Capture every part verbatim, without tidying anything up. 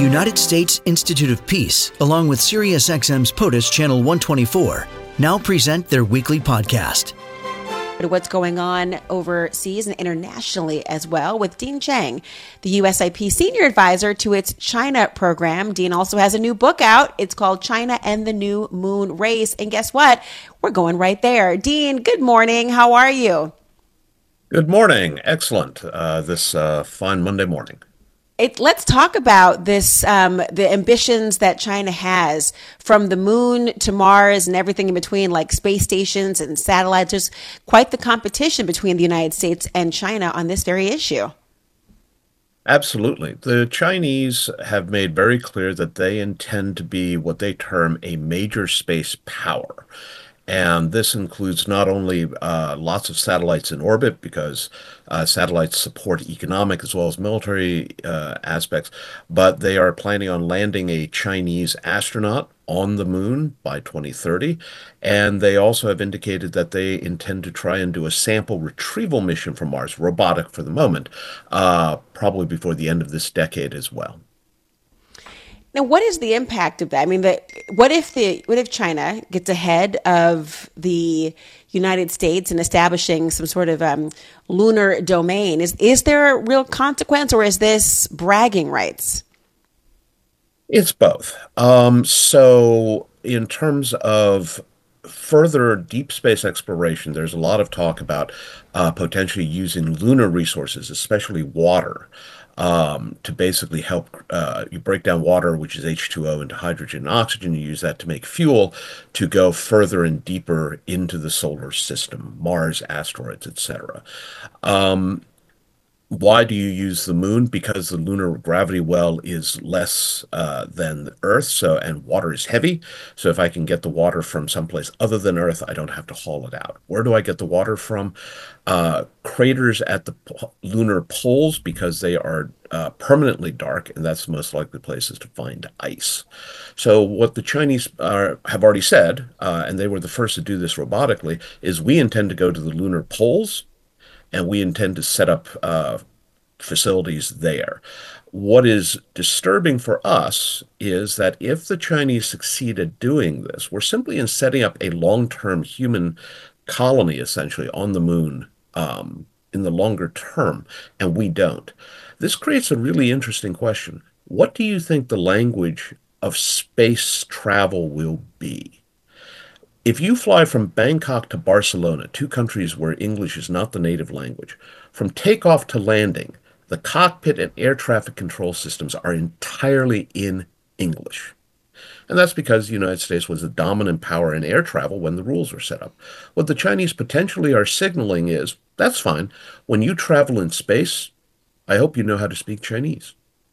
United States Institute of Peace, along with SiriusXM's POTUS Channel one twenty-four, now present their weekly podcast. What's going on overseas and internationally as well with Dean Cheng, the U S I P senior advisor to its China program. Dean also has a new book out. It's called China and the New Moon Race. And guess what? We're going right there. Dean, good morning. How are you? Good morning. Excellent. Uh, this uh, fine Monday morning. It, let's talk about this, um, the ambitions that China has from the moon to Mars and everything in between, like space stations and satellites. There's quite the competition between the United States and China on this very issue. Absolutely. The Chinese have made very clear that they intend to be what they term a major space power. And this includes not only uh, lots of satellites in orbit, because uh, satellites support economic as well as military uh, aspects, but they are planning on landing a Chinese astronaut on the moon by twenty thirty. And they also have indicated that they intend to try and do a sample retrieval mission from Mars, robotic for the moment, uh, probably before the end of this decade as well. Now, what is the impact of that? I mean, the, what if the what if China gets ahead of the United States in establishing some sort of um, lunar domain? Is is there a real consequence, or is this bragging rights? It's both. Um, so, in terms of further deep space exploration, there's a lot of talk about uh, potentially using lunar resources, especially water. Um, to basically help, uh, you break down water, which is H two O, into hydrogen and oxygen. You use that to make fuel to go further and deeper into the solar system, Mars, asteroids, et cetera. Um, why do you use the moon? Because the lunar gravity well is less uh, than the Earth, so and water is heavy. So if I can get the water from someplace other than Earth, I don't have to haul it out. Where do I get the water from? Uh, craters at the po- lunar poles, because they are uh, permanently dark, and that's the most likely places to find ice. So what the Chinese uh, have already said, uh, and they were the first to do this robotically, is we intend to go to the lunar poles, and we intend to set up uh, facilities there. What is disturbing for us is that if the Chinese succeed at doing this, we're simply in setting up a long-term human colony, essentially, on the moon um, in the longer term, and we don't. This creates a really interesting question. What do you think the language of space travel will be? If you fly from Bangkok to Barcelona, two countries where English is not the native language, from takeoff to landing, the cockpit and air traffic control systems are entirely in English. And that's because the United States was the dominant power in air travel when the rules were set up. What the Chinese potentially are signaling is, that's fine. When you travel in space, I hope you know how to speak Chinese.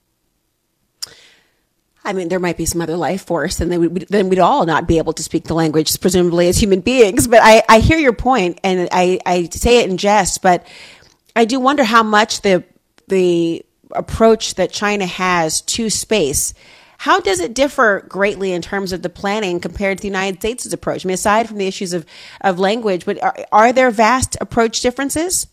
I mean, there might be some other life force, and then, we, then we'd all not be able to speak the language, presumably as human beings. But I, I hear your point, and I, I say it in jest, but I do wonder how much the the approach that China has to space, how does it differ greatly in terms of the planning compared to the United States' approach? I mean, aside from the issues of, of language, but are, are there vast approach differences?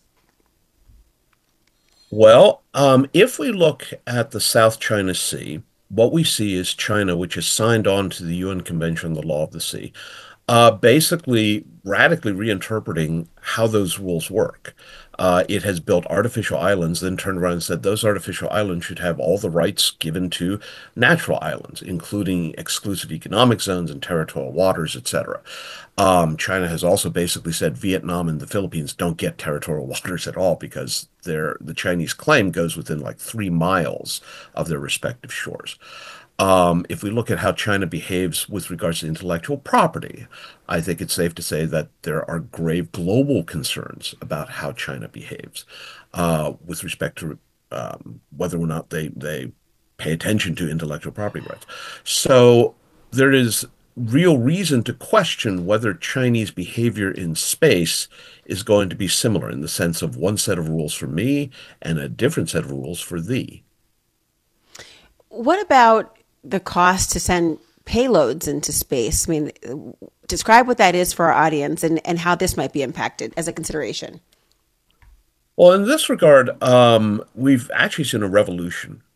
Well, um, if we look at the South China Sea, what we see is China, which has signed on to the U N Convention on the Law of the Sea, uh, basically radically reinterpreting how those rules work. Uh, it has built artificial islands, then turned around and said those artificial islands should have all the rights given to natural islands, including exclusive economic zones and territorial waters, et cetera. Um, China has also basically said Vietnam and the Philippines don't get territorial waters at all because they're, the Chinese claim goes within like three miles of their respective shores. Um, if we look at how China behaves with regards to intellectual property, I think it's safe to say that there are grave global concerns about how China behaves uh, with respect to um, whether or not they, they pay attention to intellectual property rights. So there is real reason to question whether Chinese behavior in space is going to be similar in the sense of one set of rules for me and a different set of rules for thee. What about the cost to send payloads into space? I mean, describe what that is for our audience and, and how this might be impacted as a consideration. Well, in this regard, um, we've actually seen a revolution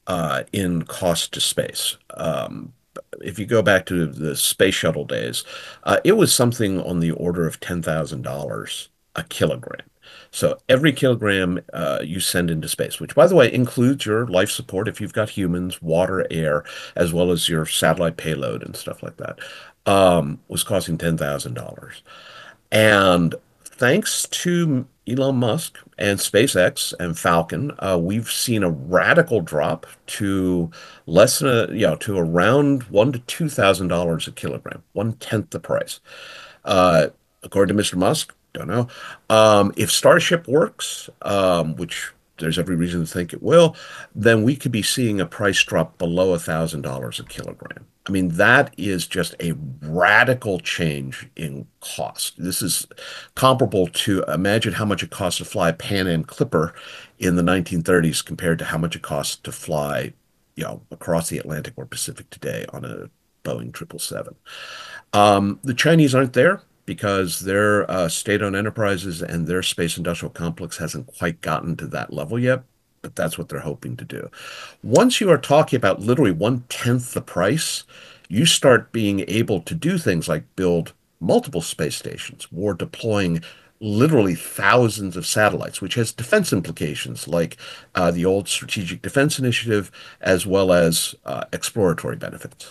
uh, in cost to space. Um, if you go back to the space shuttle days, uh, it was something on the order of ten thousand dollars a kilogram. So every kilogram uh, you send into space, which, by the way, includes your life support if you've got humans, water, air, as well as your satellite payload and stuff like that, um, was costing ten thousand dollars. And thanks to Elon Musk and SpaceX and Falcon, uh, we've seen a radical drop to less than a, you know, to around one to two thousand dollars a kilogram, one tenth the price. Uh, according to Mister Musk, don't know. Um, if Starship works, um, which there's every reason to think it will, then we could be seeing a price drop below a thousand dollars a kilogram. I mean, that is just a radical change in cost. This is comparable to imagine how much it cost to fly a Pan Am Clipper in the nineteen thirties compared to how much it costs to fly, you know, across the Atlantic or Pacific today on a Boeing triple seven. Um, the Chinese aren't there because their uh, state-owned enterprises and their space industrial complex hasn't quite gotten to that level yet, but that's what they're hoping to do. Once you are talking about literally one-tenth the price, you start being able to do things like build multiple space stations or deploying literally thousands of satellites, which has defense implications like uh, the old Strategic Defense Initiative, as well as uh, exploratory benefits.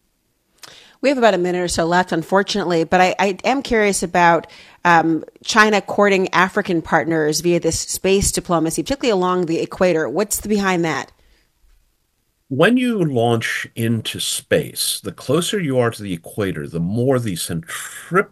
We have about a minute or so left, unfortunately, but I, I am curious about um, China courting African partners via this space diplomacy, particularly along the equator. What's the, behind that? When you launch into space, the closer you are to the equator, the more the centrifugal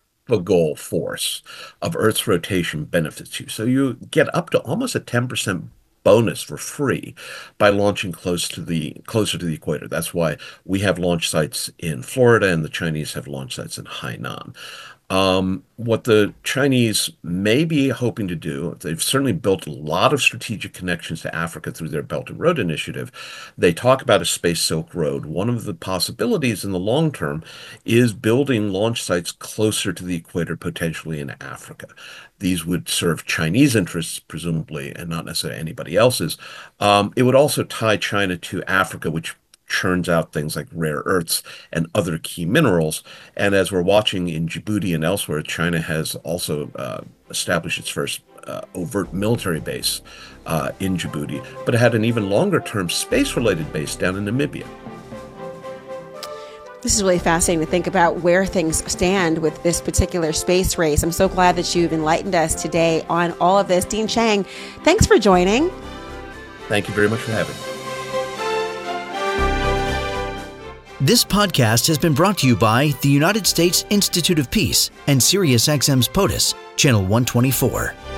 force of Earth's rotation benefits you. So you get up to almost a ten percent bonus for free by launching close to the closer to the equator. That's why we have launch sites in Florida and the Chinese have launch sites in Hainan. Um, what the Chinese may be hoping to do, they've certainly built a lot of strategic connections to Africa through their Belt and Road Initiative. They talk about a space Silk Road. One of the possibilities in the long term is building launch sites closer to the equator, potentially in Africa. These would serve Chinese interests, presumably, and not necessarily anybody else's. Um, it would also tie China to Africa, which churns out things like rare earths and other key minerals. And as we're watching in Djibouti and elsewhere, China has also uh, established its first uh, overt military base uh, in Djibouti, but it had an even longer term space-related base down in Namibia. This is really fascinating to think about where things stand with this particular space race. I'm so glad that you've enlightened us today on all of this. Dean Chang, thanks for joining. Thank you very much for having me. This podcast has been brought to you by the United States Institute of Peace and SiriusXM's POTUS, Channel one twenty-four.